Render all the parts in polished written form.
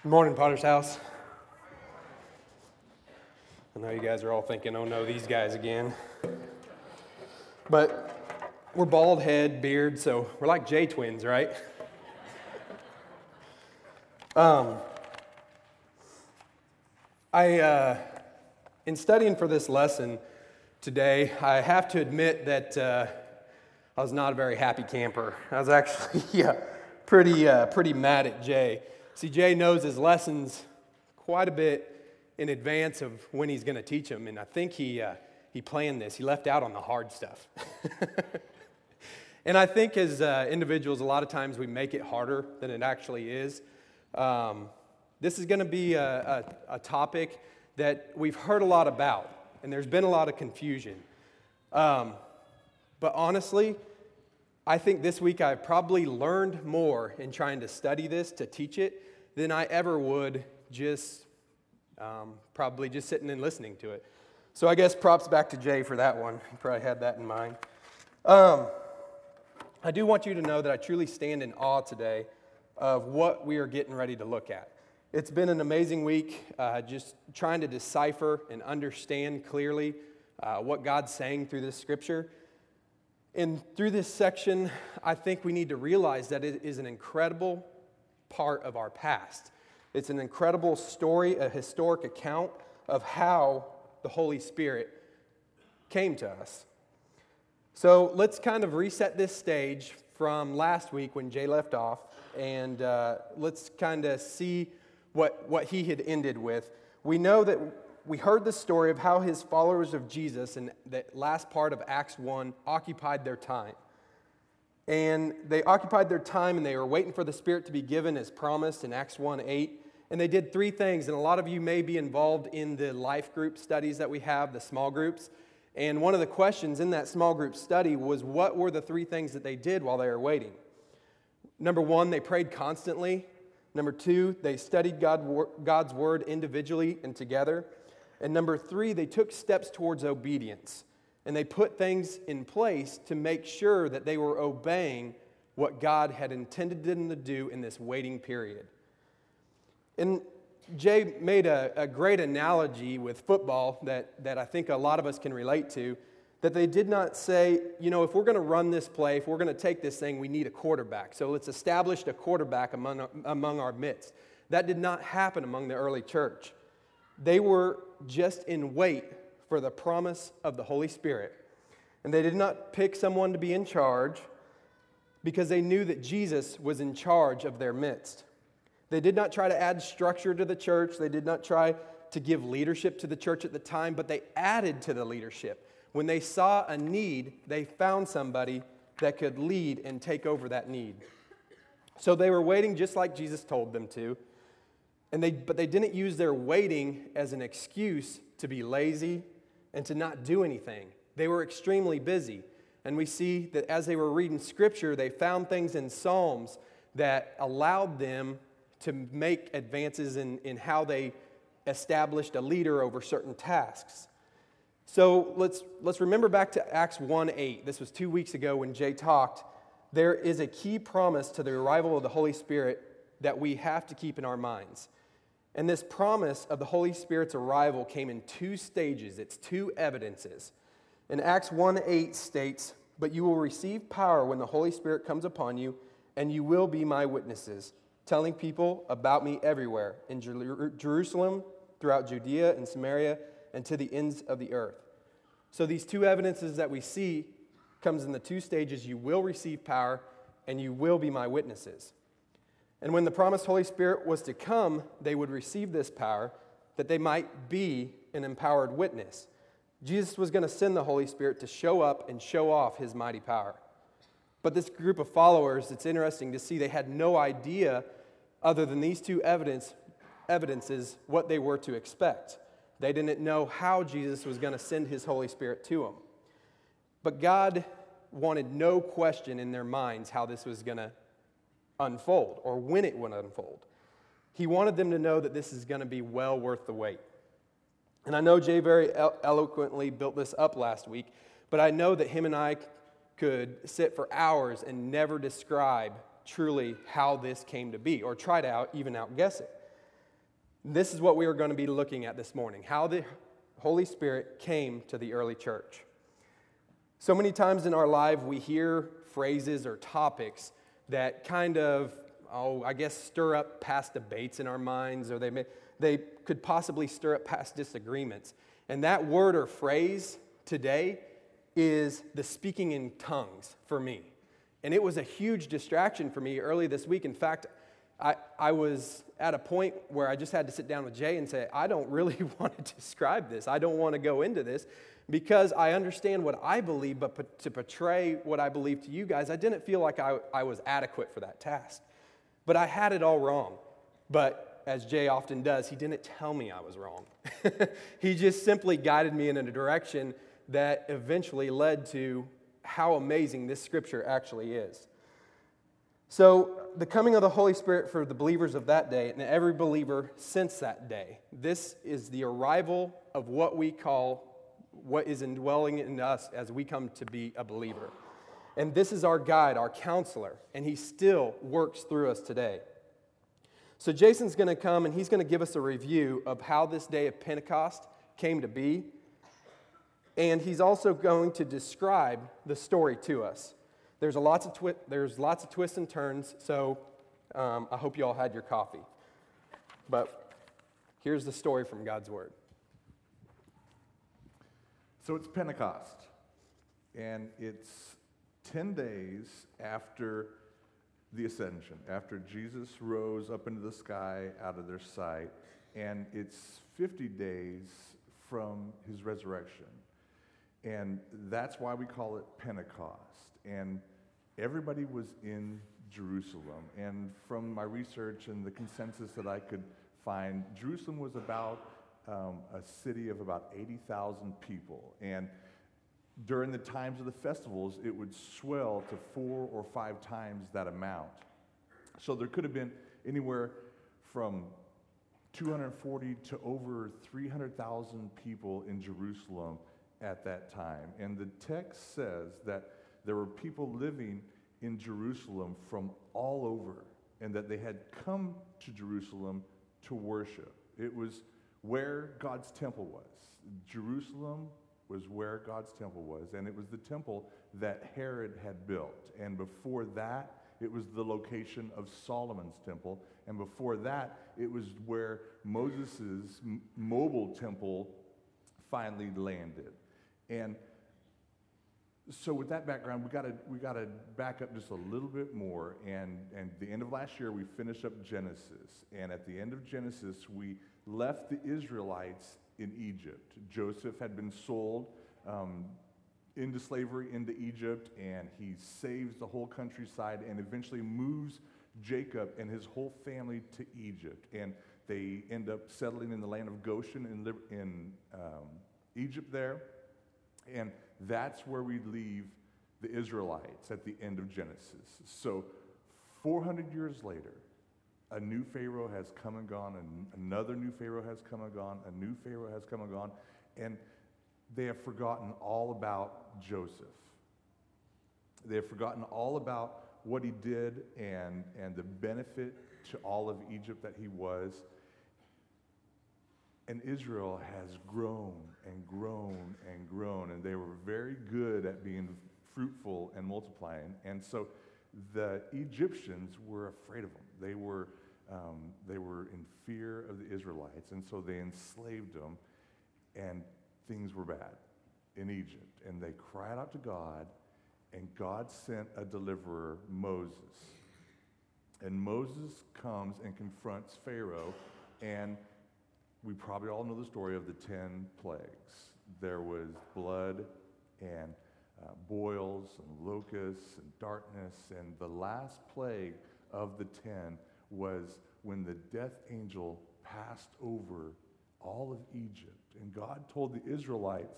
Good morning, Potter's House. I know you guys are all thinking, oh no, these guys again. But we're bald head, beard, so we're like J-twins, right? In studying for this lesson today, I have to admit that I was not a very happy camper. I was actually pretty mad at Jay. See, Jay knows his lessons quite a bit in advance of when he's going to teach them, and I think he planned this. He left out on the hard stuff. And I think as individuals, a lot of times we make it harder than it actually is. This is going to be a topic that we've heard a lot about, and there's been a lot of confusion. But honestly, I think this week I've probably learned more in trying to study this, to teach it, than I ever would just probably just sitting and listening to it. So I guess props back to Jay for that one. He probably had that in mind. I do want you to know that I truly stand in awe today of what we are getting ready to look at. It's been an amazing week, just trying to decipher and understand clearly what God's saying through this scripture. And through this section, I think we need to realize that it is an incredible part of our past. It's an incredible story, a historic account of how the Holy Spirit came to us. So let's kind of reset this stage from last week when Jay left off, and let's kind of see what he had ended with. We know that we heard the story of how his followers of Jesus in that last part of Acts 1 occupied their time. And they occupied their time and they were waiting for the Spirit to be given as promised in Acts 1:8. And they did three things. And a lot of you may be involved in the life group studies that we have, the small groups. And one of the questions in that small group study was, what were the three things that they did while they were waiting? Number one, they prayed constantly. Number two, they studied God's word individually and together. And number three, they took steps towards obedience. And they put things in place to make sure that they were obeying what God had intended them to do in this waiting period. And Jay made a great analogy with football that I think a lot of us can relate to, that they did not say, if we're going to run this play, if we're going to take this thing, we need a quarterback. So let's establish a quarterback among our midst. That did not happen among the early church. They were just in wait for the promise of the Holy Spirit. And they did not pick someone to be in charge because they knew that Jesus was in charge of their midst. They did not try to add structure to the church. They did not try to give leadership to the church at the time, but they added to the leadership. When they saw a need, they found somebody that could lead and take over that need. So they were waiting just like Jesus told them to. But they didn't use their waiting as an excuse to be lazy and to not do anything. They were extremely busy. And we see that as they were reading Scripture, they found things in Psalms that allowed them to make advances in how they established a leader over certain tasks. So let's remember back to Acts 1:8. This was 2 weeks ago when Jay talked. There is a key promise to the arrival of the Holy Spirit that we have to keep in our minds. And this promise of the Holy Spirit's arrival came in two stages. It's two evidences. And Acts 1:8 states, "But you will receive power when the Holy Spirit comes upon you, and you will be my witnesses, telling people about me everywhere, in Jerusalem, throughout Judea and Samaria, and to the ends of the earth." So these two evidences that we see comes in the two stages. You will receive power, and you will be my witnesses. And when the promised Holy Spirit was to come, they would receive this power that they might be an empowered witness. Jesus was going to send the Holy Spirit to show up and show off his mighty power. But this group of followers, it's interesting to see they had no idea, other than these two evidences, what they were to expect. They didn't know how Jesus was going to send his Holy Spirit to them. But God wanted no question in their minds how this was going to unfold or when it would unfold. He wanted them to know that this is going to be well worth the wait. And I know Jay very eloquently built this up last week, but I know that him and I could sit for hours and never describe truly how this came to be or try to even outguess it. This is what we are going to be looking at this morning, how the Holy Spirit came to the early church. So many times in our life, we hear phrases or topics that kind of, stir up past debates in our minds, or they could possibly stir up past disagreements. And that word or phrase today is the speaking in tongues for me. And it was a huge distraction for me early this week. In fact, I was at a point where I just had to sit down with Jay and say, I don't really want to describe this. I don't want to go into this because I understand what I believe, but to portray what I believe to you guys, I didn't feel like I was adequate for that task. But I had it all wrong. But as Jay often does, he didn't tell me I was wrong. He just simply guided me in a direction that eventually led to how amazing this scripture actually is. So, the coming of the Holy Spirit for the believers of that day and every believer since that day, this is the arrival of what we call, what is indwelling in us as we come to be a believer. And this is our guide, our counselor, and he still works through us today. So Jason's going to come and he's going to give us a review of how this day of Pentecost came to be. And he's also going to describe the story to us. There's lots of twists and turns, so I hope you all had your coffee. But here's the story from God's Word. So it's Pentecost, and it's 10 days after the ascension, after Jesus rose up into the sky out of their sight, and it's 50 days from his resurrection. And that's why we call it Pentecost. And everybody was in Jerusalem. And from my research and the consensus that I could find, Jerusalem was about a city of about 80,000 people. And during the times of the festivals, it would swell to 4 or 5 times that amount. So there could have been anywhere from 240 to over 300,000 people in Jerusalem at that time. And the text says that there were people living in Jerusalem from all over, and that they had come to Jerusalem to worship. It was where God's temple was. Jerusalem was where God's temple was, and it was the temple that Herod had built. And before that, it was the location of Solomon's temple, and before that, it was where Moses' mobile temple finally landed. And so with that background, we got to back up just a little bit more. And the end of last year, we finished up Genesis. And at the end of Genesis, we left the Israelites in Egypt. Joseph had been sold into slavery into Egypt, and he saves the whole countryside and eventually moves Jacob and his whole family to Egypt. And they end up settling in the land of Goshen in Egypt there. And that's where we leave the Israelites at the end of Genesis. So 400 years later, a new Pharaoh has come and gone, and another new Pharaoh has come and gone, a new Pharaoh has come and gone, and they have forgotten all about Joseph. They have forgotten all about what he did and the benefit to all of Egypt that he was. And Israel has grown and grown and grown, and they were very good at being fruitful and multiplying. And so the Egyptians were afraid of them. They were in fear of the Israelites, and so they enslaved them, and things were bad in Egypt. And they cried out to God, and God sent a deliverer, Moses. And Moses comes and confronts Pharaoh, and we probably all know the story of the 10 plagues. There was blood and boils and locusts and darkness, and the last plague of the 10 was when the death angel passed over all of Egypt. And God told the Israelites,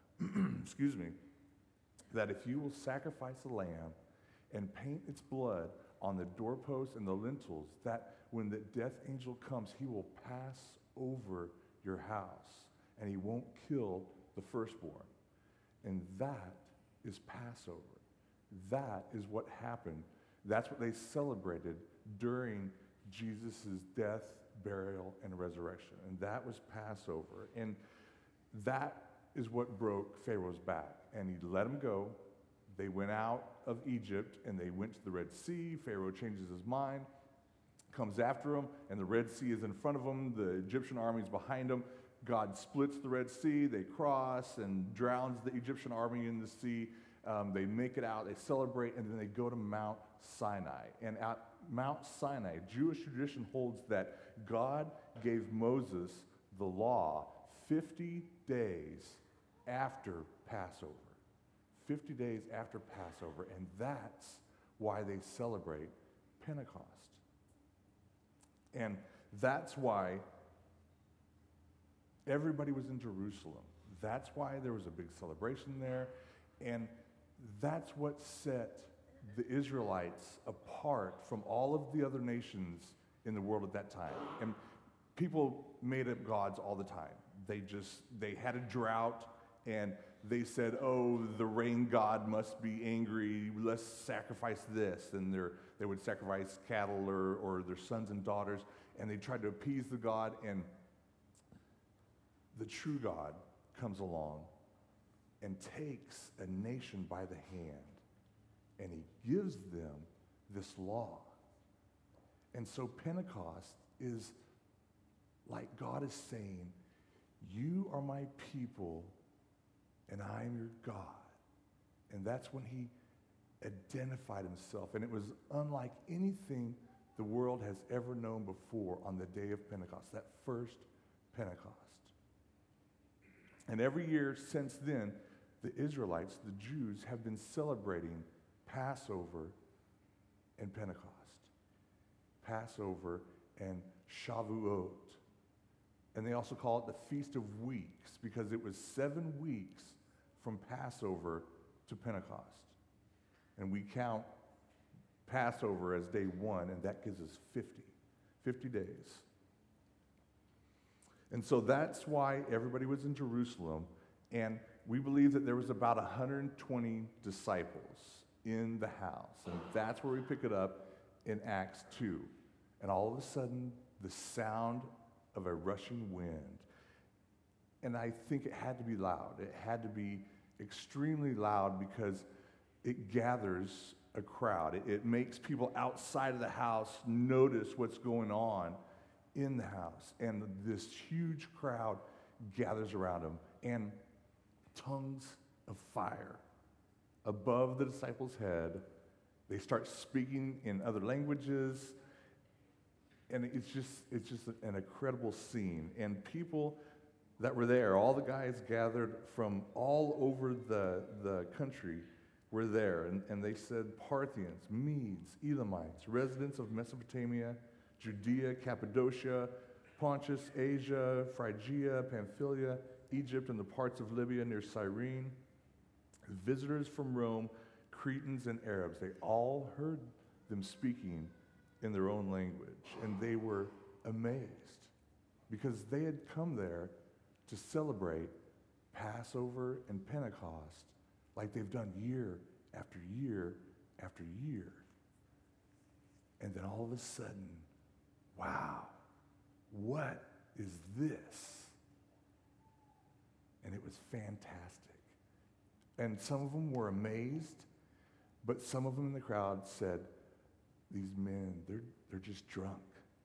that if you will sacrifice a lamb and paint its blood on the doorposts and the lintels, that when the death angel comes, he will pass over your house, and he won't kill the firstborn. And that is Passover. That is what happened. That's what they celebrated during Jesus' death, burial, and resurrection. And that was Passover. And that is what broke Pharaoh's back. And he let them go. They went out of Egypt, and they went to the Red Sea. Pharaoh changes his mind, comes after them, and the Red Sea is in front of them. The Egyptian army is behind them. God splits the Red Sea. They cross and drowns the Egyptian army in the sea. They make it out. They celebrate, and then they go to Mount Sinai. And at Mount Sinai, Jewish tradition holds that God gave Moses the law 50 days after Passover. 50 days after Passover, and that's why they celebrate Pentecost. And that's why everybody was in Jerusalem. That's why there was a big celebration there, and that's what set the Israelites apart from all of the other nations in the world at that time. And people made up gods all the time. They had a drought, and they said, oh, the rain god must be angry, let's sacrifice this. And they would sacrifice cattle or their sons and daughters, and they tried to appease the god, and the true God comes along and takes a nation by the hand, and he gives them this law. And so Pentecost is like God is saying, you are my people, and I am your God. And that's when he identified himself. And it was unlike anything the world has ever known before on the day of Pentecost, that first Pentecost. And every year since then, the Israelites, the Jews, have been celebrating Passover and Pentecost. Passover and Shavuot. And they also call it the Feast of Weeks because it was 7 weeks from Passover to Pentecost. And we count Passover as day 1, and that gives us 50 days. And so that's why everybody was in Jerusalem, and we believe that there was about 120 disciples in the house. And that's where we pick it up in Acts 2. And all of a sudden, the sound of a rushing wind. And I think it had to be loud. It had to be extremely loud because it gathers a crowd. It makes people outside of the house notice what's going on in the house. And this huge crowd gathers around them. And tongues of fire above the disciples' head. They start speaking in other languages. And it's just an incredible scene. And people that were there, all the guys gathered from all over the country were there. And they said Parthians, Medes, Elamites, residents of Mesopotamia, Judea, Cappadocia, Pontus, Asia, Phrygia, Pamphylia, Egypt, and the parts of Libya near Cyrene, visitors from Rome, Cretans, and Arabs. They all heard them speaking in their own language, and they were amazed because they had come there to celebrate Passover and Pentecost like they've done year after year after year. And then all of a sudden, wow, what is this? And it was fantastic. And some of them were amazed, but some of them in the crowd said, these men, they're just drunk.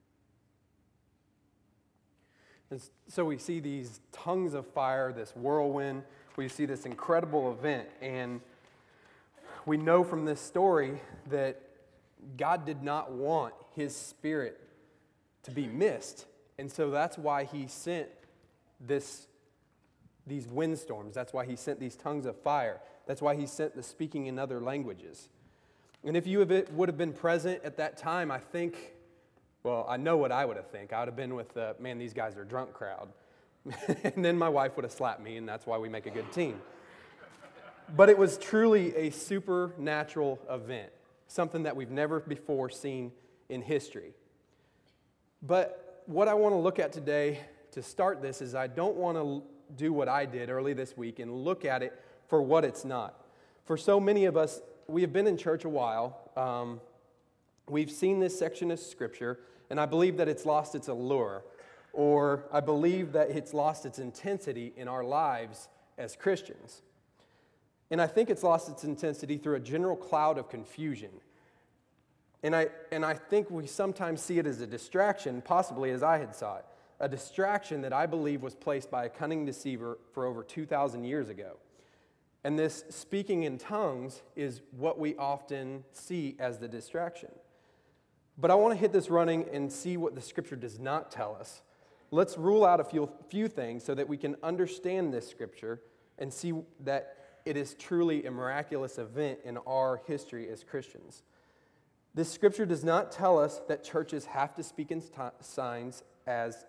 And so we see these tongues of fire, this whirlwind. We see this incredible event. And we know from this story that God did not want his Spirit to be missed. And so that's why he sent these windstorms. That's why he sent these tongues of fire. That's why he sent the speaking in other languages. And if you would have been present at that time, I think, well, I know what I would have think. I would have been with the, man, these guys are drunk crowd. And then my wife would have slapped me, and that's why we make a good team. But it was truly a supernatural event, something that we've never before seen in history. But what I want to look at today to start this is I don't want to do what I did early this week and look at it for what it's not. For so many of us, we have been in church a while. We've seen this section of Scripture, And I believe that it's lost its allure, or I believe that it's lost its intensity in our lives as Christians. And I think it's lost its intensity through a general cloud of confusion. And I think we sometimes see it as a distraction, possibly as I had saw it, a distraction that I believe was placed by a cunning deceiver for over 2,000 years ago. And this speaking in tongues is what we often see as the distraction. But I want to hit this running and see what the Scripture does not tell us. Let's rule out a few things so that we can understand this Scripture and see that it is truly a miraculous event in our history as Christians. This Scripture does not tell us that churches have to speak in tongues as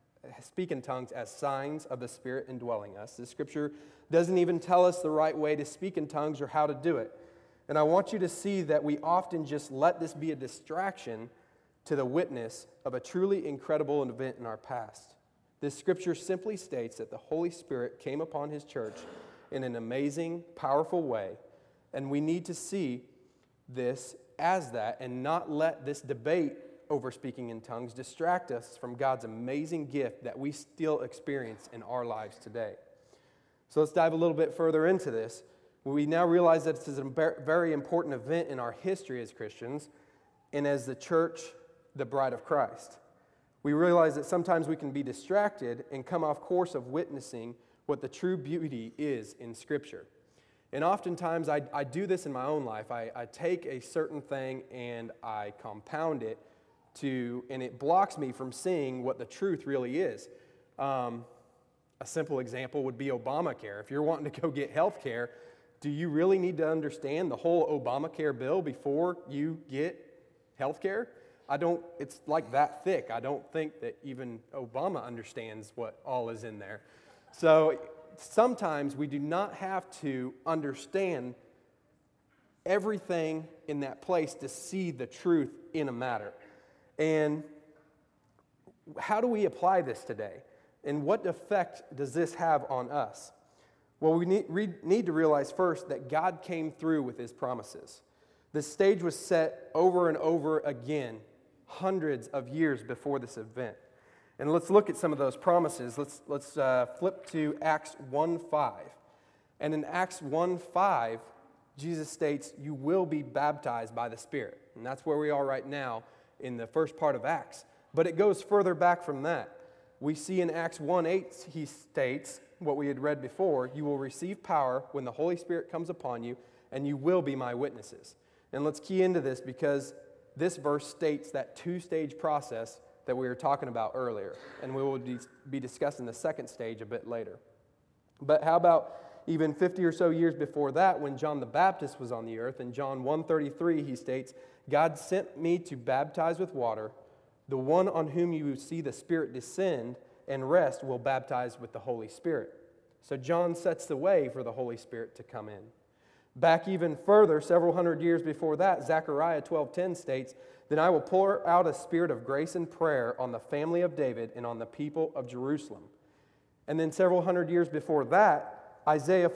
signs of the Spirit indwelling us. The Scripture doesn't even tell us the right way to speak in tongues or how to do it. And I want you to see that we often just let this be a distraction to the witness of a truly incredible event in our past. This Scripture simply states that the Holy Spirit came upon His church in an amazing, powerful way, and we need to see this as that and not let this debate over speaking in tongues distract us from God's amazing gift that we still experience in our lives today. So let's dive a little bit further into this. We now realize that this is a very important event in our history as Christians and as the church, the bride of Christ. We realize that sometimes we can be distracted and come off course of witnessing what the true beauty is in Scripture. And oftentimes I do this in my own life. I take a certain thing and I compound it and it blocks me from seeing what the truth really is. A simple example would be Obamacare. If you're wanting to go get health care, do you really need to understand the whole Obamacare bill before you get health care? It's like that thick. I don't think that even Obama understands what all is in there. So sometimes we do not have to understand everything in that place to see the truth in a matter. And how do we apply this today? And what effect does this have on us? Well, we need to realize first that God came through with His promises. The stage was set over and over again, hundreds of years before this event. And let's look at some of those promises. Let's flip to Acts 1:5. And in Acts 1:5, Jesus states, "You will be baptized by the Spirit." And that's where we are right now in the first part of Acts. But it goes further back from that. We see in Acts 1:8, he states what we had read before, "You will receive power when the Holy Spirit comes upon you, and you will be my witnesses." And let's key into this because this verse states that two-stage process that we were talking about earlier. And we will be discussing the second stage a bit later. But how about even 50 or so years before that, when John the Baptist was on the earth? In John 1:33, he states, "God sent me to baptize with water. The one on whom you see the Spirit descend and rest will baptize with the Holy Spirit." So John sets the way for the Holy Spirit to come in. Back even further, several hundred years before that, Zechariah 12:10 states, "Then I will pour out a spirit of grace and prayer on the family of David and on the people of Jerusalem." And then several hundred years before that, Isaiah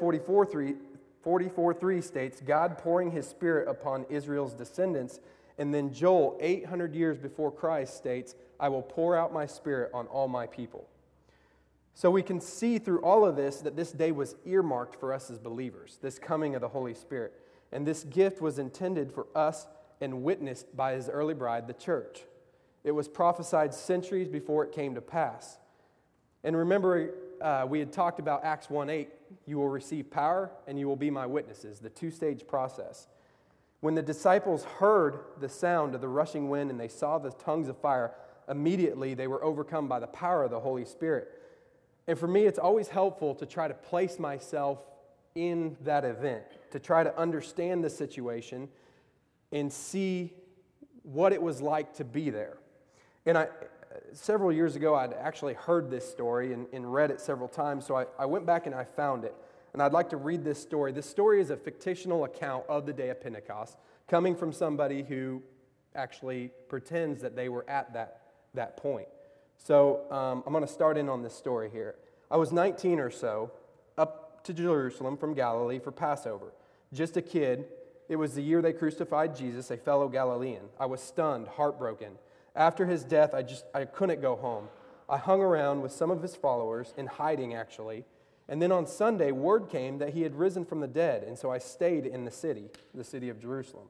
44:3 states, "God pouring His Spirit upon Israel's descendants." And then Joel, 800 years before Christ, states, "I will pour out my Spirit on all my people." So we can see through all of this that this day was earmarked for us as believers, this coming of the Holy Spirit. And this gift was intended for us and witnessed by His early bride, the church. It was prophesied centuries before it came to pass. And remember, we had talked about Acts 1:8, "You will receive power and you will be my witnesses," the two-stage process. When the disciples heard the sound of the rushing wind and they saw the tongues of fire, immediately they were overcome by the power of the Holy Spirit. And for me, it's always helpful to try to place myself in that event, to try to understand the situation and see what it was like to be there. And several years ago, I'd actually heard this story and read it several times, so I went back and I found it. And I'd like to read this story. This story is a fictional account of the day of Pentecost, coming from somebody who actually pretends that they were at that point. So I'm going to start in on this story here. I was 19 or so, up to Jerusalem from Galilee for Passover. Just a kid. It was the year they crucified Jesus, a fellow Galilean. I was stunned, heartbroken. After his death, I couldn't go home. I hung around with some of his followers, in hiding actually, and then on Sunday, word came that he had risen from the dead, and so I stayed in the city of Jerusalem.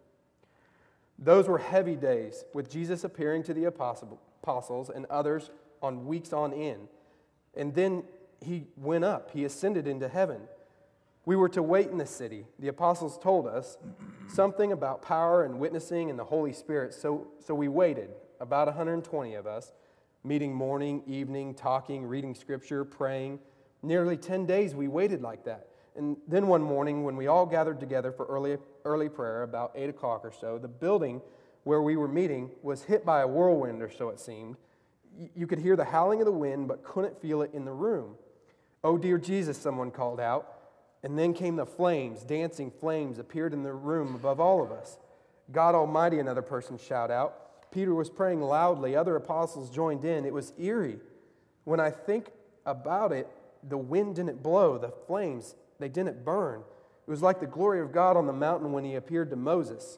Those were heavy days, with Jesus appearing to the apostles and others on weeks on end. And then he went up, he ascended into heaven. We were to wait in the city. The apostles told us something about power and witnessing and the Holy Spirit, so we waited, about 120 of us, meeting morning, evening, talking, reading scripture, praying. Nearly 10 days we waited like that. And then one morning when we all gathered together for early prayer, about 8 o'clock or so, the building where we were meeting was hit by a whirlwind, or so it seemed. You could hear the howling of the wind but couldn't feel it in the room. "Oh, dear Jesus," someone called out. And then came the flames, dancing flames appeared in the room above all of us. "God Almighty," another person shouted out. Peter was praying loudly. Other apostles joined in. It was eerie. When I think about it, the wind didn't blow. The flames, they didn't burn. It was like the glory of God on the mountain when he appeared to Moses.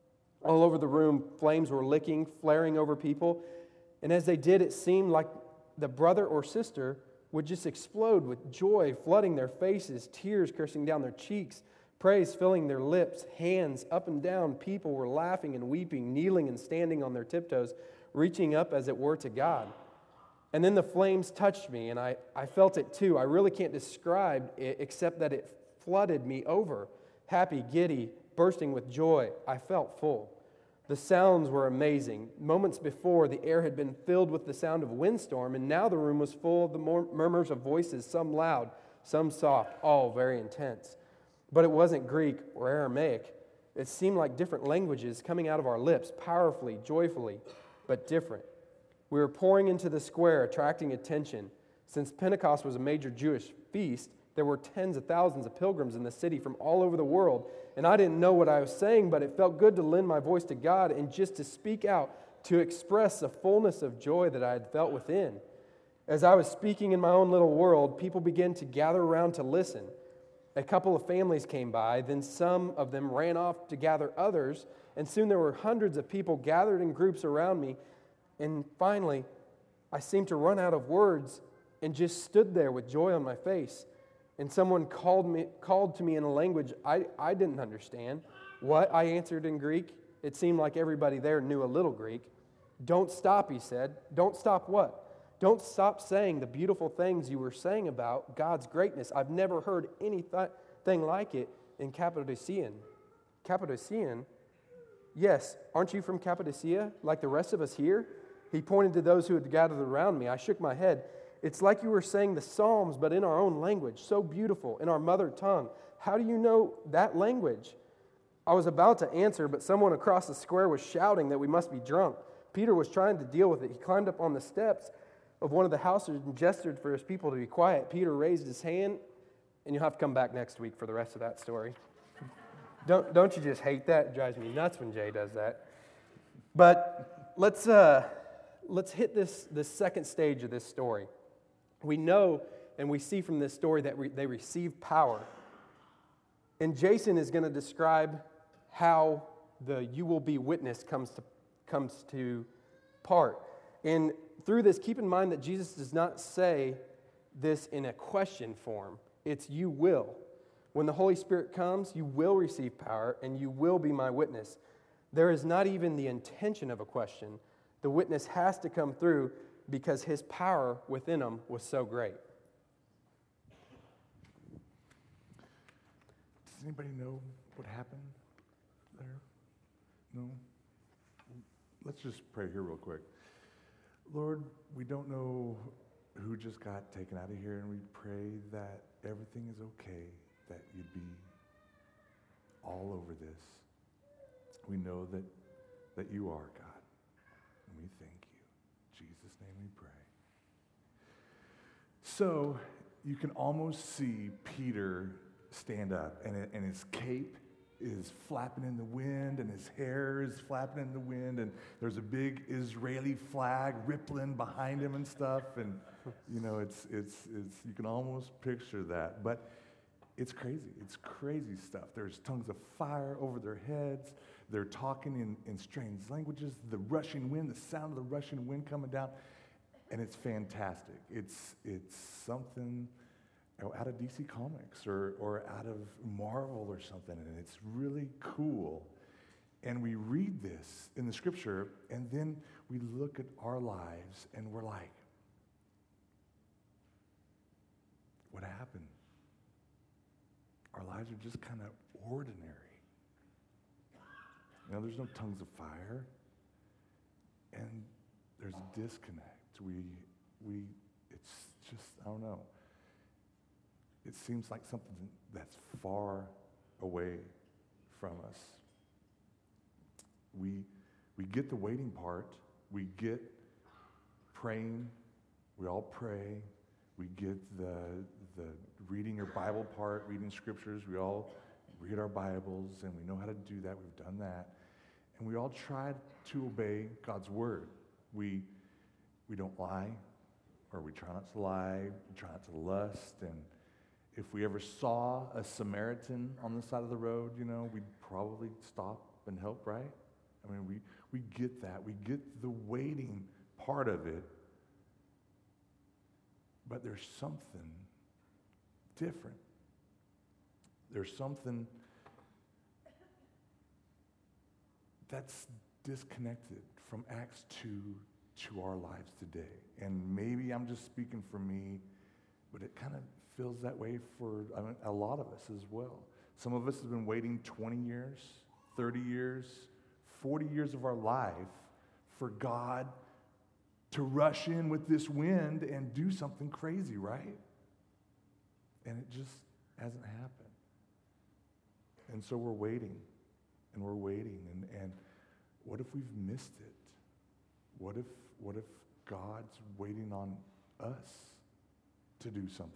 All over the room, flames were licking, flaring over people. And as they did, it seemed like the brother or sister would just explode with joy, flooding their faces, tears coursing down their cheeks, praise filling their lips, hands up and down. People were laughing and weeping, kneeling and standing on their tiptoes, reaching up as it were to God. And then the flames touched me, and I felt it too. I really can't describe it except that it flooded me over. Happy, giddy, bursting with joy. I felt full. The sounds were amazing. Moments before, the air had been filled with the sound of a windstorm, and now the room was full of the murmurs of voices, some loud, some soft, all very intense. But it wasn't Greek or Aramaic. It seemed like different languages coming out of our lips, powerfully, joyfully, but different. We were pouring into the square, attracting attention. Since Pentecost was a major Jewish feast, there were tens of thousands of pilgrims in the city from all over the world, and I didn't know what I was saying, but it felt good to lend my voice to God and just to speak out, to express the fullness of joy that I had felt within. As I was speaking in my own little world, people began to gather around to listen. A couple of families came by, then some of them ran off to gather others, and soon there were hundreds of people gathered in groups around me, and finally, I seemed to run out of words and just stood there with joy on my face. And someone called to me in a language I didn't understand. "What?" I answered in Greek. It seemed like everybody there knew a little Greek. "Don't stop," he said. "Don't stop what?" "Don't stop saying the beautiful things you were saying about God's greatness. I've never heard anything like it in Cappadocian." "Cappadocian? Yes, aren't you from Cappadocia, like the rest of us here?" He pointed to those who had gathered around me. I shook my head. "It's like you were saying the Psalms, but in our own language, so beautiful, in our mother tongue. How do you know that language?" I was about to answer, but someone across the square was shouting that we must be drunk. Peter was trying to deal with it. He climbed up on the steps of one of the houses and gestured for his people to be quiet. Peter raised his hand, and you'll have to come back next week for the rest of that story. Don't you just hate that? It drives me nuts when Jay does that. But let's hit this second stage of this story. We know and we see from this story that they receive power. And Jason is going to describe how the "you will be witness" comes to part. And through this, keep in mind that Jesus does not say this in a question form. It's "you will." When the Holy Spirit comes, you will receive power and you will be my witness. There is not even the intention of a question. The witness has to come through because his power within him was so great. Does anybody know what happened there? No? Let's just pray here real quick. Lord, we don't know who just got taken out of here, and we pray that everything is okay, that you'd be all over this. We know that you are God, and we thank you. In Jesus' name we pray. So you can almost see Peter stand up, and his cape is flapping in the wind, and his hair is flapping in the wind, and there's a big Israeli flag rippling behind him and stuff, and it's you can almost picture that, but it's crazy. It's crazy stuff. There's tongues of fire over their heads. they're talking in strange languages, the rushing wind, the sound of the rushing wind coming down, and it's fantastic. It's something out of DC Comics or out of Marvel or something, and it's really cool. And we read this in the scripture, and then we look at our lives, and we're like, what happened? Our lives are just kind of ordinary. You know, there's no tongues of fire, and there's a disconnect. It's just, I don't know. It seems like something that's far away from us. We get the waiting part. We get praying. We all pray. We get the reading your Bible part, reading scriptures. We all read our Bibles, and we know how to do that. We've done that. And we all try to obey God's word. We don't lie, or we try not to lie. We try not to lust. And if we ever saw a Samaritan on the side of the road, you know, we'd probably stop and help, right? I mean, we get that. We get the waiting part of it. But there's something different. There's something that's disconnected from Acts 2 to our lives today. And maybe I'm just speaking for me, but it kind of feels that way for a lot of us as well. Some of us have been waiting 20 years, 30 years, 40 years of our life for God to rush in with this wind and do something crazy, right? And it just hasn't happened. And so we're waiting, and we're waiting, and what if we've missed it? What if God's waiting on us to do something?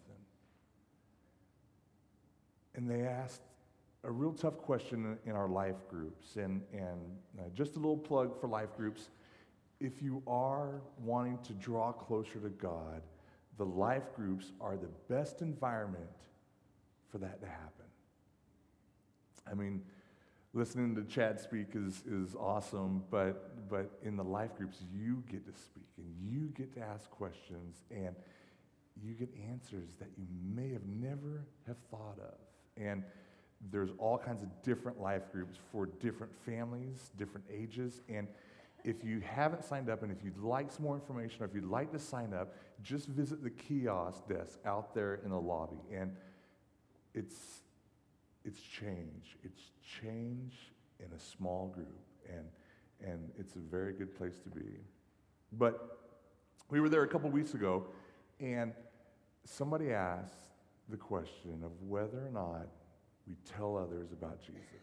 And they asked a real tough question in our life groups, and just a little plug for life groups. If you are wanting to draw closer to God, the life groups are the best environment for that to happen. I mean, listening to Chad speak is awesome, but in the life groups, you get to speak, and you get to ask questions, and you get answers that you may have never have thought of. And there's all kinds of different life groups for different families, different ages, and if you haven't signed up, and if you'd like some more information, or if you'd like to sign up, just visit the kiosk desk out there in the lobby. And it's change. It's change in a small group, and it's a very good place to be. But we were there a couple weeks ago, and somebody asked the question of whether or not we tell others about Jesus.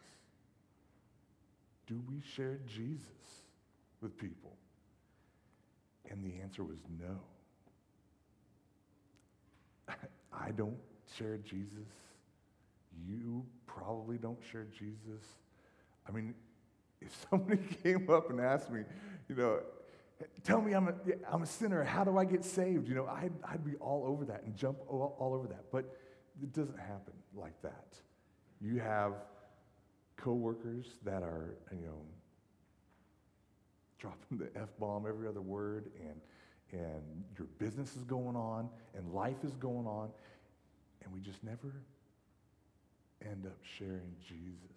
Do we share Jesus with people? And the answer was no. I don't share Jesus. You probably don't share Jesus. I mean, if somebody came up and asked me, you know, tell me I'm a sinner, how do I get saved? You know, I'd be all over that and jump all over that. But it doesn't happen like that. You have coworkers that are, you know, dropping the F-bomb every other word, and your business is going on, and life is going on, and we just never end up sharing Jesus.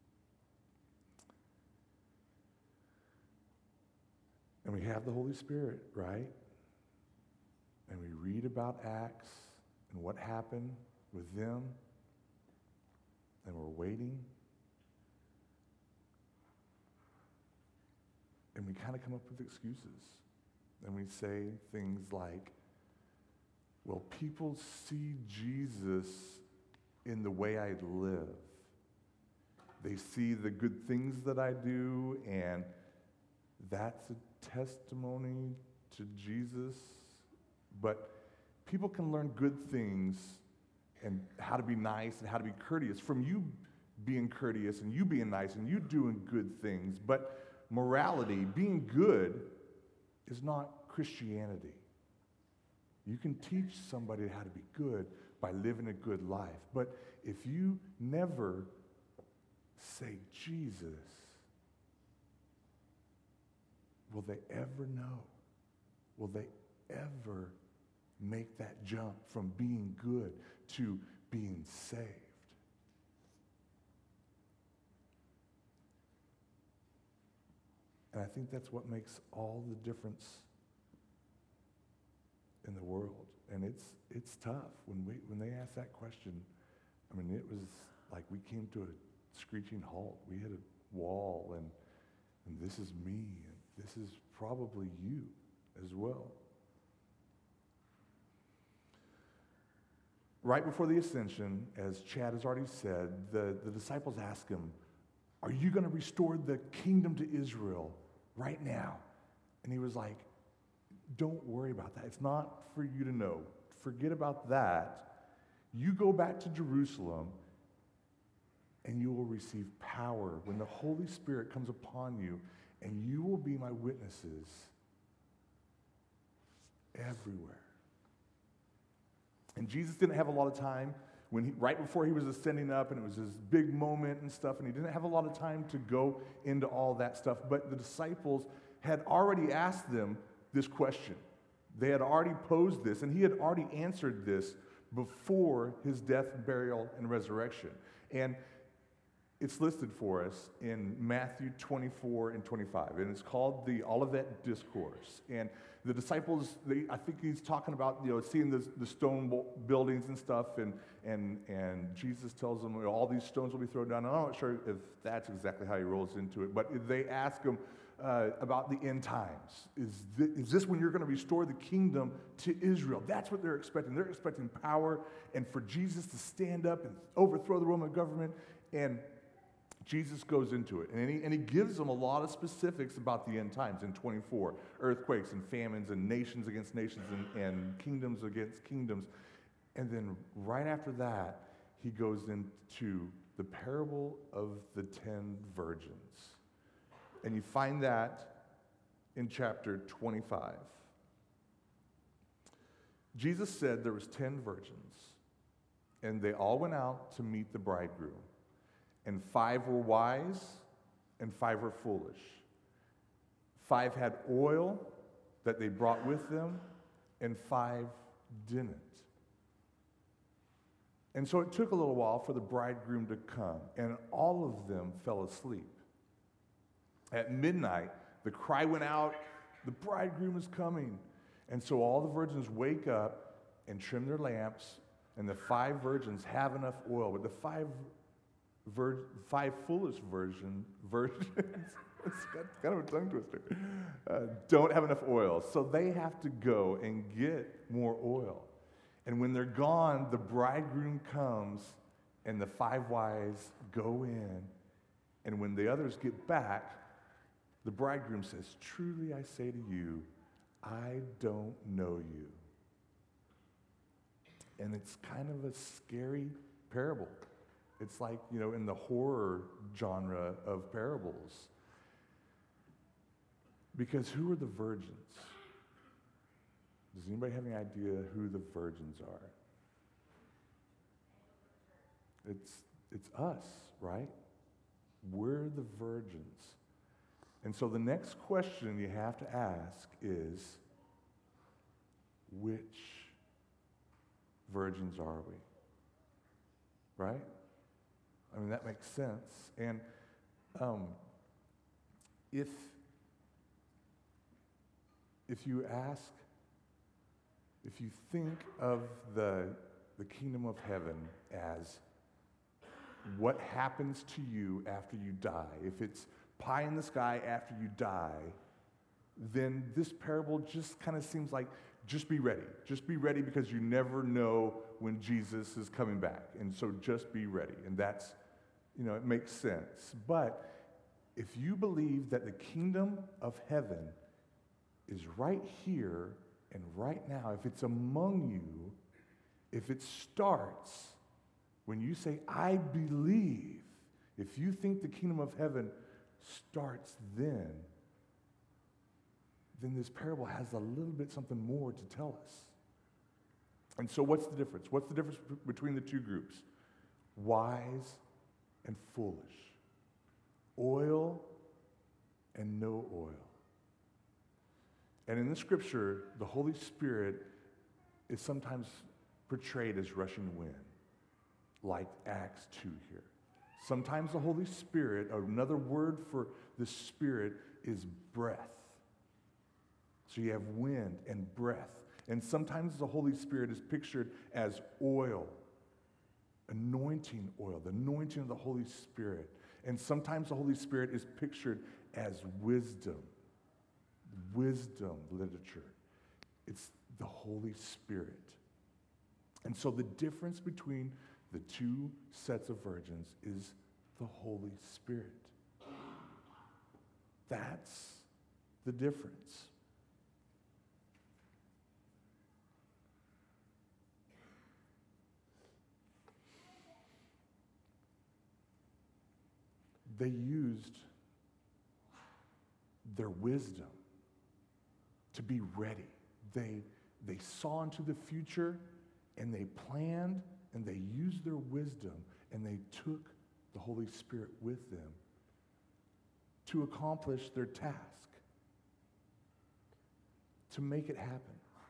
And we have the Holy Spirit, right? And we read about Acts and what happened with them, and we're waiting. And we kind of come up with excuses. And we say things like, well, people see Jesus in the way I live. They see the good things that I do, and that's a testimony to Jesus. But people can learn good things and how to be nice and how to be courteous from you being courteous and you being nice and you doing good things. But morality, being good, is not Christianity. You can teach somebody how to be good by living a good life. But if you never say Jesus will they ever know? Will they ever make that jump from being good to being saved? And I think that's what makes all the difference in the world. And it's tough when they ask that question. I mean, it was like we came to a screeching halt. We hit a wall, and this is me, and this is probably you as well. Right before the ascension, as Chad has already said, the disciples ask him, are you going to restore the kingdom to Israel right now? And he was like, don't worry about that. It's not for you to know. Forget about that. You go back to Jerusalem, and you will receive power when the Holy Spirit comes upon you, and you will be my witnesses everywhere. And Jesus didn't have a lot of time right before he was ascending up, and it was this big moment and stuff, and he didn't have a lot of time to go into all that stuff. But the disciples had already asked them this question. They had already posed this, and he had already answered this before his death, burial, and resurrection. And it's listed for us in Matthew 24 and 25, and it's called the Olivet Discourse. And the disciples, I think he's talking about, seeing the stone buildings and stuff, and Jesus tells them, all these stones will be thrown down. And I'm not sure if that's exactly how he rolls into it, but they ask him about the end times. Is this when you're going to restore the kingdom to Israel? That's what they're expecting. They're expecting power and for Jesus to stand up and overthrow the Roman government. And Jesus goes into it, and he gives them a lot of specifics about the end times in 24, earthquakes and famines and nations against nations and kingdoms against kingdoms. And then right after that, he goes into the parable of the 10 virgins. And you find that in chapter 25. Jesus said there was 10 virgins, and they all went out to meet the bridegroom. And 5 were wise, and 5 were foolish. 5 had oil that they brought with them, and 5 didn't. And so it took a little while for the bridegroom to come, and all of them fell asleep. At midnight, the cry went out, the bridegroom is coming. And so all the virgins wake up and trim their lamps, and the 5 virgins have enough oil, but the 5 foolish virgins, it's kind of a tongue twister, don't have enough oil. So they have to go and get more oil. And when they're gone, the bridegroom comes, and the 5 wise go in. And when the others get back, the bridegroom says, truly I say to you, I don't know you. And it's kind of a scary parable. It's like, in the horror genre of parables. Because who are the virgins? Does anybody have any idea who the virgins are? It's us, right? We're the virgins. And so the next question you have to ask is, which virgins are we? Right? I mean, that makes sense. And if you think of the kingdom of heaven as what happens to you after you die, if it's pie in the sky after you die, then this parable just kind of seems like, just be ready. Just be ready because you never know when Jesus is coming back. And so just be ready. And that's, it makes sense. But if you believe that the kingdom of heaven is right here and right now, if it's among you, if it starts when you say, I believe, if you think the kingdom of heaven starts then this parable has a little bit something more to tell us. And so what's the difference? What's the difference between the two groups? Wise and foolish. Oil and no oil. And in the scripture, the Holy Spirit is sometimes portrayed as rushing wind, like Acts 2 here. Sometimes the Holy Spirit, another word for the Spirit is breath. So you have wind and breath. And sometimes the Holy Spirit is pictured as oil, anointing oil, the anointing of the Holy Spirit. And sometimes the Holy Spirit is pictured as wisdom literature. It's the Holy Spirit. And so the difference between the two sets of virgins is the Holy Spirit. That's the difference. They used their wisdom to be ready. They saw into the future, and they planned, and they used their wisdom, and they took the Holy Spirit with them to accomplish their task, to make it happen.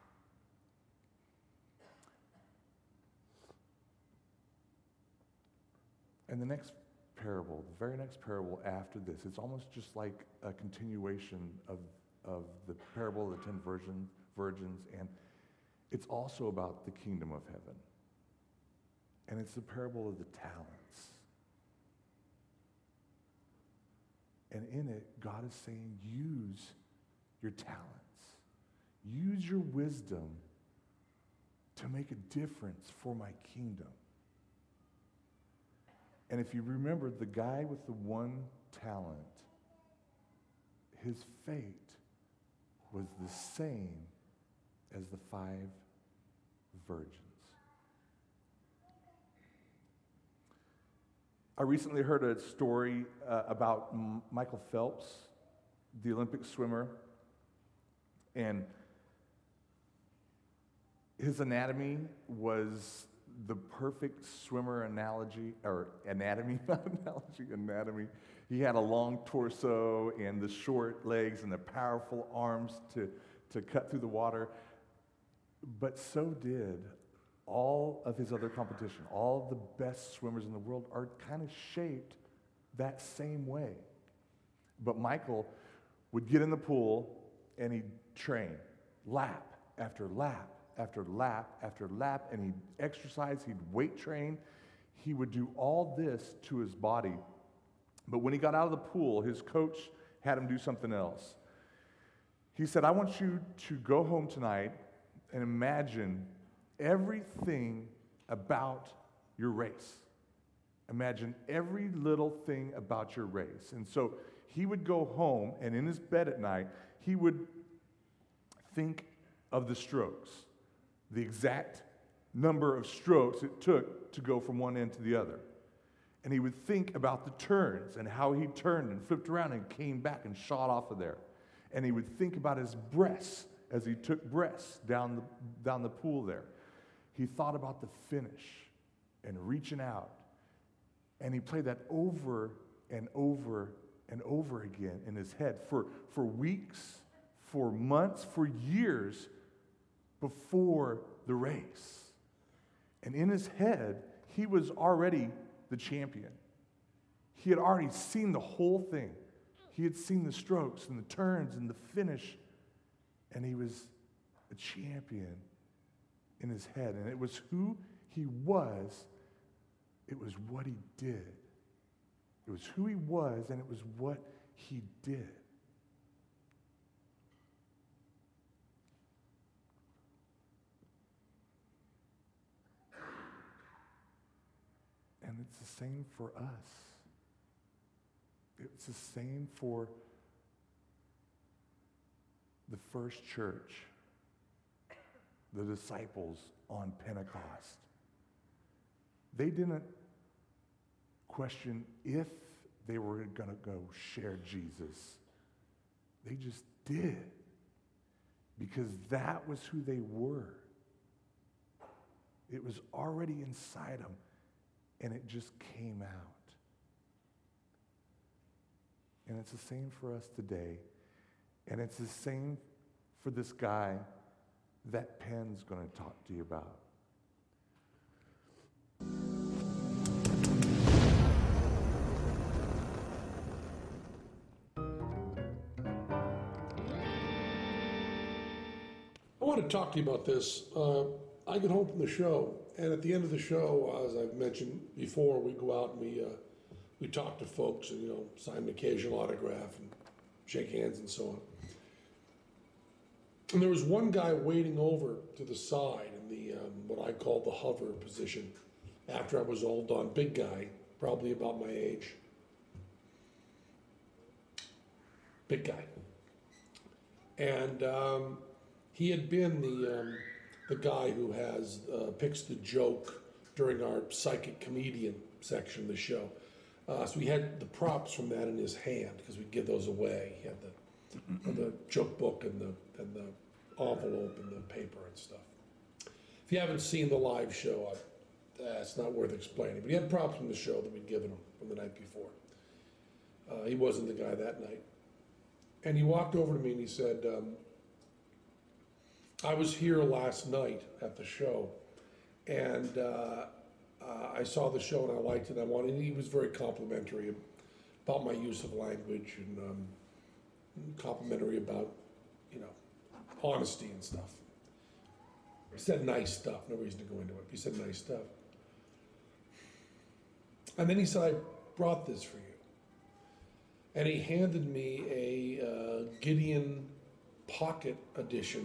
And the next parable, the very next parable after this, it's almost just like a continuation of the parable of the 10 virgins, and it's also about the kingdom of heaven. And it's the parable of the talents. And in it, God is saying, use your talents. Use your wisdom to make a difference for my kingdom. And if you remember, the guy with the one talent, his fate was the same as the 5 virgins. I recently heard a story about Michael Phelps, the Olympic swimmer, and his anatomy was the perfect swimmer analogy, or anatomy, not analogy, anatomy. He had a long torso and the short legs and the powerful arms to cut through the water. But so did all of his other competition. All the best swimmers in the world are kind of shaped that same way. But Michael would get in the pool and he'd train lap after lap after lap after lap, and he'd exercise, he'd weight train. He would do all this to his body. But when he got out of the pool, his coach had him do something else. He said, I want you to go home tonight and imagine everything about your race. Imagine every little thing about your race. And so he would go home, and in his bed at night, he would think of the strokes, the exact number of strokes it took to go from one end to the other. And he would think about the turns and how he turned and flipped around and came back and shot off of there. And he would think about his breaths as he took breaths down the pool there. He thought about the finish and reaching out. And he played that over and over and over again in his head for weeks, for months, for years before the race. And in his head, he was already the champion. He had already seen the whole thing. He had seen the strokes and the turns and the finish, and he was a champion in his head. And it was who he was, it was what he did. It was who he was, and it was what he did. And it's the same for us. It's the same for the first church, the disciples on Pentecost. They didn't question if they were going to go share Jesus. They just did, because that was who they were. It was already inside them, and it just came out. And it's the same for us today, and it's the same for this guy that Penn's going to talk to you about. I want to talk to you about this. I get home from the show, and at the end of the show, as I've mentioned before, we go out and we talk to folks and, sign an occasional autograph and shake hands and so on. And there was one guy waiting over to the side in the what I call the hover position after I was all done. Big guy, probably about my age. Big guy. And he had been the guy who picks the joke during our psychic comedian section of the show. So he had the props from that in his hand because we'd give those away. He had the joke book and the envelope and the paper and stuff. If you haven't seen the live show, it's not worth explaining. But he had props from the show that we'd given him from the night before. He wasn't the guy that night. And he walked over to me and he said, I was here last night at the show, and I saw the show and I liked it. And he was very complimentary about my use of language and complimentary about, honesty and stuff. He said nice stuff. No reason to go into it. He said nice stuff. And then he said, I brought this for you. And he handed me a Gideon Pocket Edition.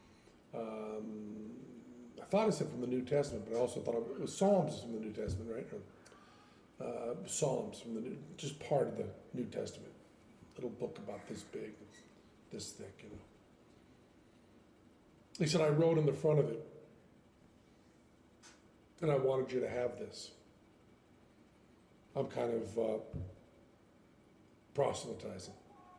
I thought it said from the New Testament, but I also thought it was Psalms from the New Testament, right? Psalms from just part of the New Testament. Little book about this big, this thick, He said, I wrote in the front of it, and I wanted you to have this. I'm kind of proselytizing.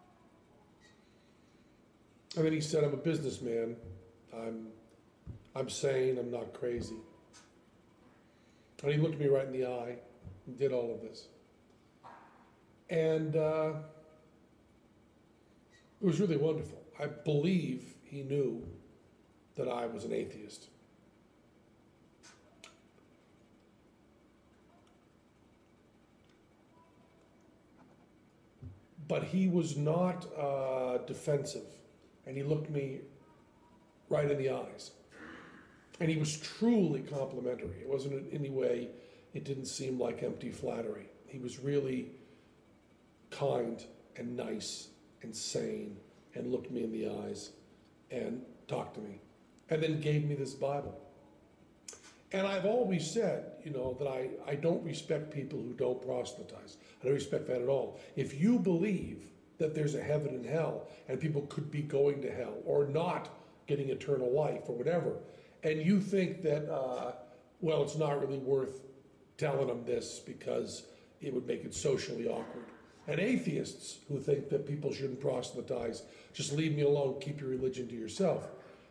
And then he said, I'm a businessman. I'm sane, I'm not crazy. And he looked me right in the eye and did all of this. And it was really wonderful. I believe he knew that I was an atheist. But he was not defensive, and he looked me right in the eyes. And he was truly complimentary. It wasn't in any way, it didn't seem like empty flattery. He was really kind and nice and sane and looked me in the eyes and talked to me and then gave me this Bible. And I've always said, that I don't respect people who don't proselytize. I don't respect that at all. If you believe that there's a heaven and hell and people could be going to hell or not getting eternal life or whatever, and you think that, it's not really worth telling them this because it would make it socially awkward. And atheists who think that people shouldn't proselytize, just leave me alone, keep your religion to yourself.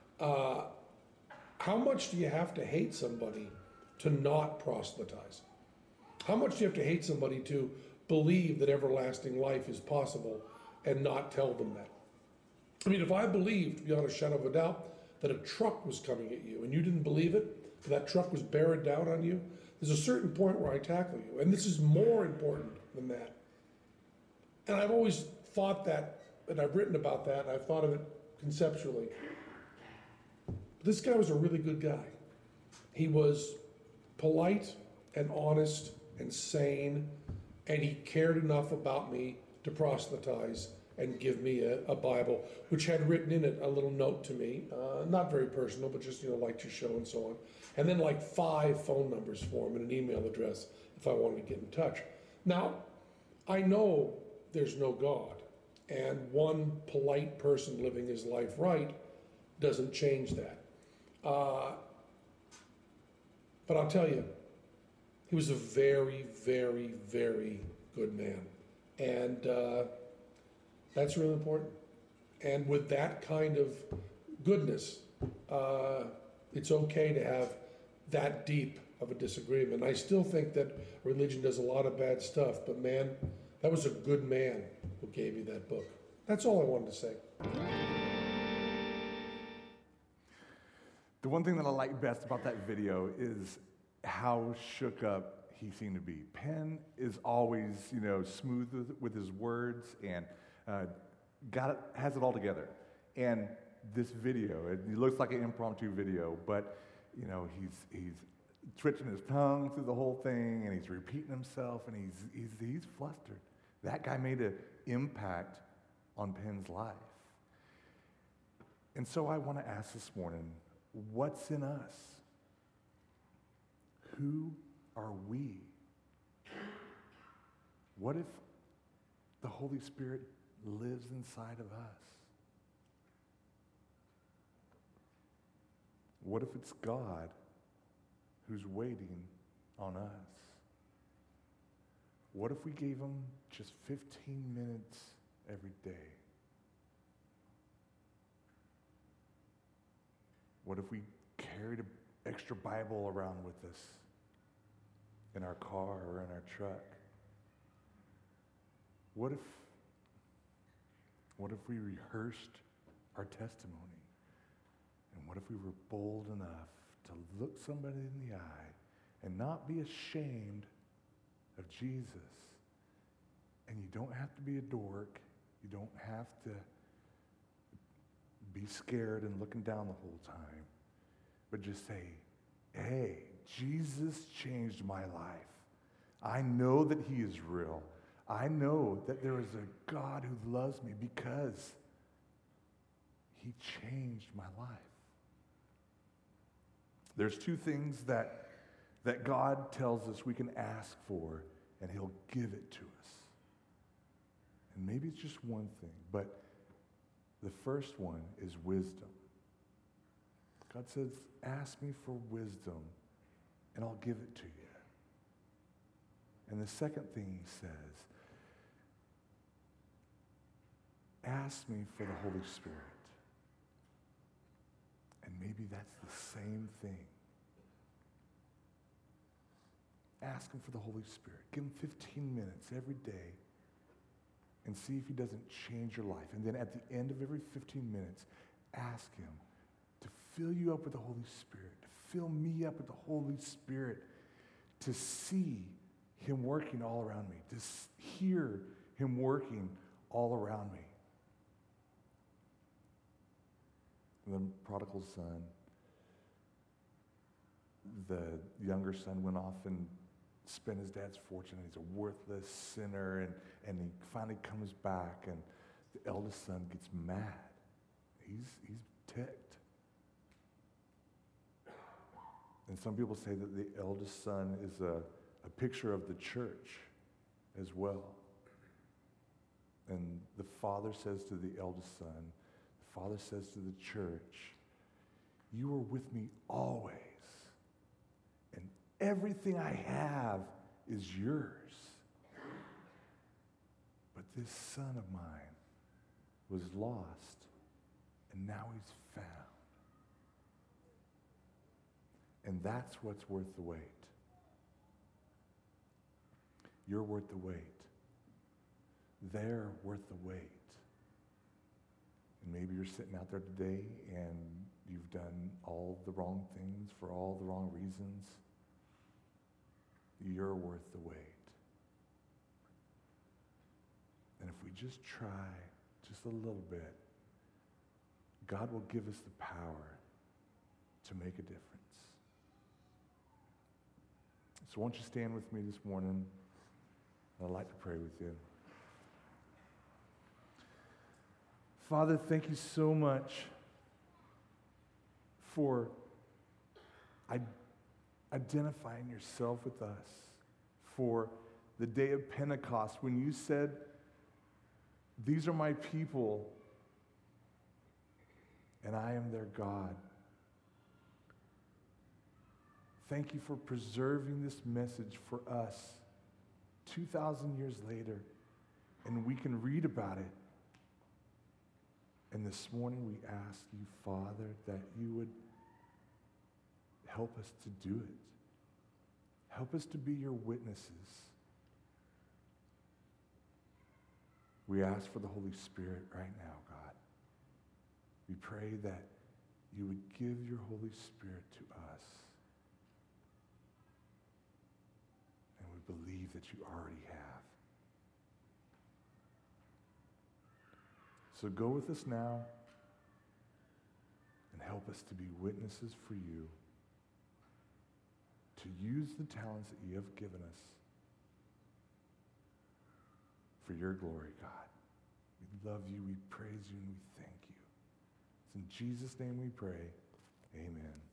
How much do you have to hate somebody to not proselytize? How much do you have to hate somebody to believe that everlasting life is possible and not tell them that? I mean, if I believed, beyond a shadow of a doubt, that a truck was coming at you and you didn't believe it, that truck was bearing down on you, there's a certain point where I tackle you. And this is more important than that. And I've always thought that, and I've written about that, and I've thought of it conceptually. This guy was a really good guy. He was polite and honest and sane, and he cared enough about me to proselytize and give me a Bible, which had written in it a little note to me, not very personal, but just, liked your show and so on. And then 5 phone numbers for him and an email address if I wanted to get in touch. Now, I know there's no God, and one polite person living his life right doesn't change that. But I'll tell you, he was a very, very, very good man. And that's really important. And with that kind of goodness, it's okay to have that deep of a disagreement. I still think that religion does a lot of bad stuff, but man, that was a good man who gave you that book. That's all I wanted to say. The one thing that I like best about that video is how shook up he seemed to be. Penn is always, smooth with his words and has it all together. And this video, it looks like an impromptu video, but he's twitching his tongue through the whole thing, and he's repeating himself, and he's flustered. That guy made an impact on Penn's life. And so I want to ask this morning, what's in us? Who are we? What if the Holy Spirit lives inside of us? What if it's God who's waiting on us? What if we gave him just 15 minutes every day? What if we carried an extra Bible around with us in our car or in our truck? What if we rehearsed our testimony? And what if we were bold enough to look somebody in the eye and not be ashamed of Jesus? And you don't have to be a dork. You don't have to be scared and looking down the whole time. But just say, hey, Jesus changed my life. I know that he is real. I know that there is a God who loves me because he changed my life. There's two things that God tells us we can ask for, and he'll give it to us. And maybe it's just one thing, but the first one is wisdom. God says, ask me for wisdom, and I'll give it to you. And the second thing he says, ask me for the Holy Spirit. And maybe that's the same thing. Ask him for the Holy Spirit. Give him 15 minutes every day and see if he doesn't change your life. And then at the end of every 15 minutes, ask him to fill you up with the Holy Spirit, to fill me up with the Holy Spirit, to see him working all around me, to hear him working all around me. And the prodigal son, the younger son went off and spent his dad's fortune, and he's a worthless sinner, and he finally comes back, and the eldest son gets mad. He's ticked. And some people say that the eldest son is a picture of the church as well. And the father says to the eldest son, the father says to the church, you are with me always, and everything I have is yours. But this son of mine was lost, and now he's found. And that's what's worth the wait. You're worth the wait. They're worth the wait. And maybe you're sitting out there today and you've done all the wrong things for all the wrong reasons. You're worth the wait. And if we just try just a little bit, God will give us the power to make a difference. So won't you stand with me this morning? I'd like to pray with you. Father, thank you so much for identifying yourself with us, for the day of Pentecost when you said, these are my people and I am their God. Thank you for preserving this message for us 2,000 years later, and we can read about it. And this morning we ask you, Father, that you would help us to do it. Help us to be your witnesses. We ask for the Holy Spirit right now, God. We pray that you would give your Holy Spirit to us. And we believe that you already have. So go with us now and help us to be witnesses for you, to use the talents that you have given us for your glory, God. We love you, we praise you, and we thank you. It's in Jesus' name we pray. Amen.